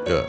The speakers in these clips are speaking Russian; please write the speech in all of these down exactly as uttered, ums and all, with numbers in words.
Yeah,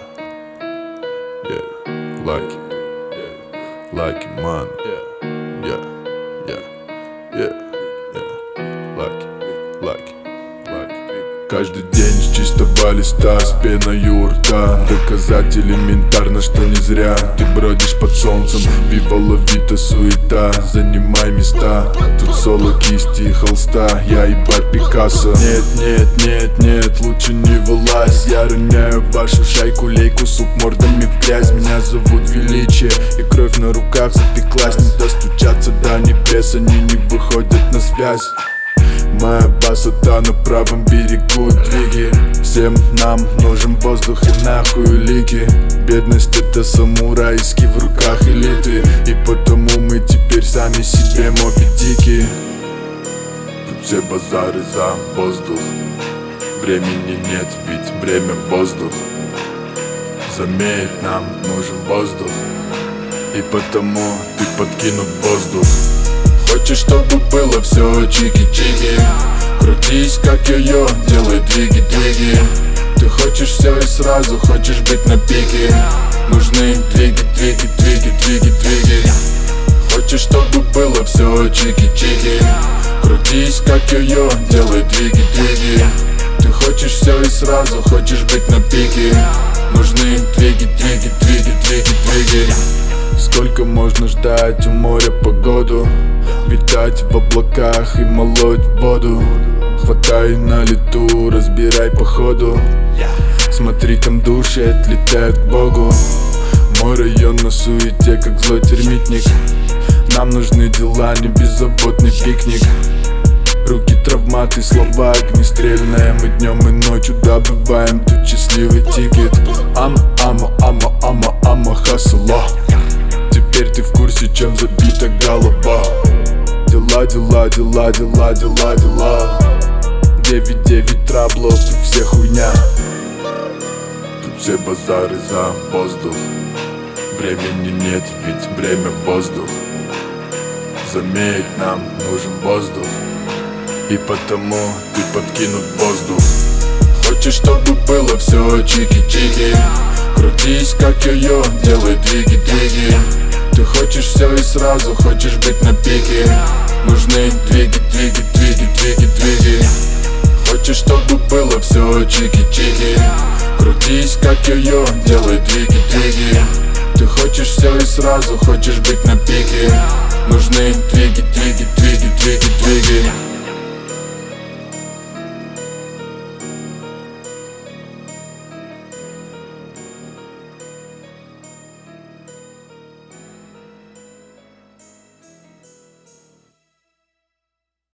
yeah, like it, yeah, like it, man, yeah, yeah, yeah, yeah, yeah, like it, like it, like it. Каждый день с чистого листа, с пеной у рта. Доказать элементарно, что не зря ты бродишь под солнцем. Вива ла вита, суета, занимай места. Тут соло, кисти и холста, я ебать Пикассо. Нет, нет, нет, нет, лучше не вылазь. Я роняю вашу шайку, лейку, суп мордами в грязь. Меня зовут Величие, и кровь на руках запеклась. Не достучаться до небес, они не выходят на связь. Моя басота на правом берегу двиги. Всем нам нужен воздух и нахуй улики. Бедность — это самурайский в руках элиты. И потому мы теперь сами себе Моби Дики. Тут все базары за воздух. Времени нет, ведь время воздух. Заметь, нам нужен воздух. И потому ты подкинут воздух. Хочешь, чтобы было все чики-чики? Крутись, как йо-йо, делай двиги-двиги. Ты хочешь все и сразу, хочешь быть на пике. Нужны двиги-двиги, двиги-двиги, двиги. Хочешь, чтобы было все чики-чики? Крутись, как йо-йо, делай двиги-двиги. Ты хочешь все и сразу, хочешь быть на пике. Нужны двиги-двиги, двиги-двиги, двиги. Сколько можно ждать у моря погоду? Витать в облаках и молоть воду. Хватай на лету, разбирай по ходу. Смотри, там души отлетают к Богу. Мой район на суете, как злой термитник. Нам нужны дела, не беззаботный пикник. Руки травматы, слова огнестрельные. Мы днем и ночью добываем тут счастливый тикет. Ама, ама, ама, ама, ама, хасла. Теперь ты в курсе, чем забита голова. Дела, дела, дела, дела, дела, дела. Девять, девять траблов, тут все хуйня. Тут все базары за воздух. Времени нет, ведь время воздух. Заметь, нам нужен воздух. И потому ты подкинут воздух. Хочешь, чтобы было все чики-чики? Крутись, как йо-йо, делай двиги-двиги. Ты хочешь все и сразу, хочешь быть на пике. Нужны двиги-двиги, двиги-двиги, двиги. Хочешь, чтобы было все чики-чики? Крутись, как йо-йо, делай двиги-двиги. Ты хочешь все и сразу, хочешь быть на пике. Нужны двиги-двиги, двиги-двиги, двиги.